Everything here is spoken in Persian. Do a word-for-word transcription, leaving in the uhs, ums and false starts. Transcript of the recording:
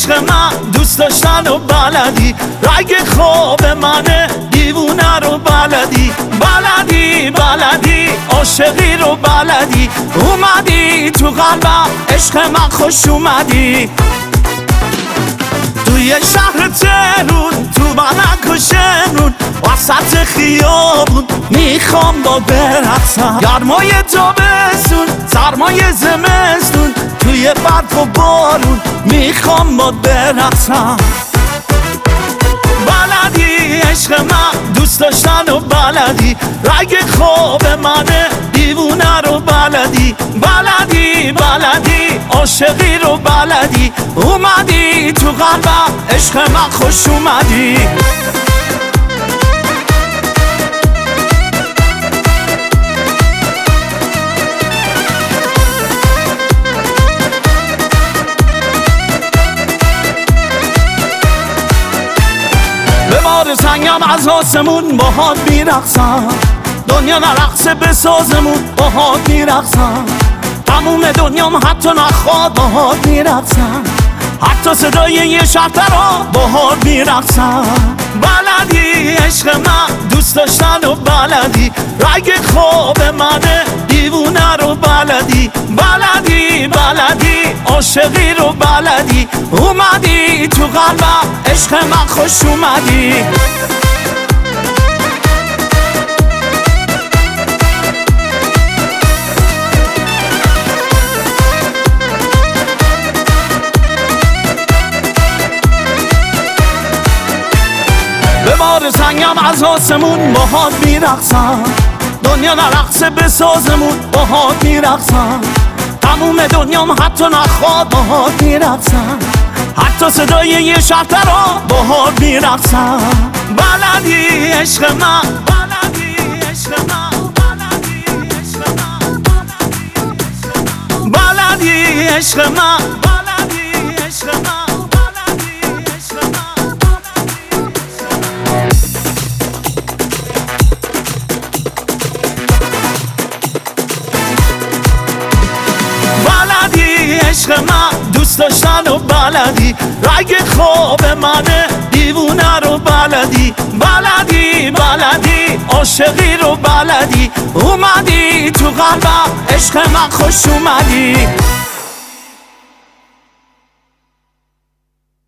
عشق من دوست داشتن و بلدی، رگ خواب منه دیوونه رو بلدی، بلدی بلدی عاشقی رو بلدی، اومدی تو قلبم عشق من خوش اومدی. توی شهر تهرون تو بلک و شمرون وسط خیابون میخوام با برقصم، گرمای تابستون سرمای زمستون توی برف و بارون میخوام با برقصم. بلدی عشق من دوست داشتن و بلدی، رگ خواب منه دیوونه رو بلدی، بلدی بلدی عاشقی رو بلدی، اومدی تو قلبم عشق من خوش اومدی. به بار سنگم از آسمون باهات میرقصم، دنیا نرقصه به سازمون باهات میرقصم، تموم دنیام حتی نخواد باهات میرقصم، حتی صدای یه شرطرها باهات میرقصم. بلدی عشق من دوست داشتن و بلدی، رگ خواب منه دیوونه رو بلدی، بلدی بلدی عاشقی رو بلدی، اومدی تو قلبم عشق من خوش اومدی. به بار سنگم از آسمون باهات میرقصم، دنیا نرقصه به سازمون باهات میرقصم، تموم دنیام حتی نخواد باهات میرقصم، حتی صدای یه شرطرها باهات میرقصم. بلدی عشق من بلدی عشق من بلدی عشق من بلدی عشق من بلدی عشق من عشق من دوست داشتن و بلدی، رگ خواب منه دیوونه رو بلدی، بلدی بلدی عاشقی رو بلدی، اومدی تو قلبم عشق من خوش اومدی.